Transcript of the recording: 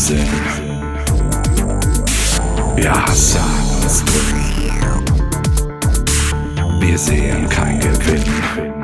Sinn. Wir hassen uns drin. Wir sehen kein Gewinn.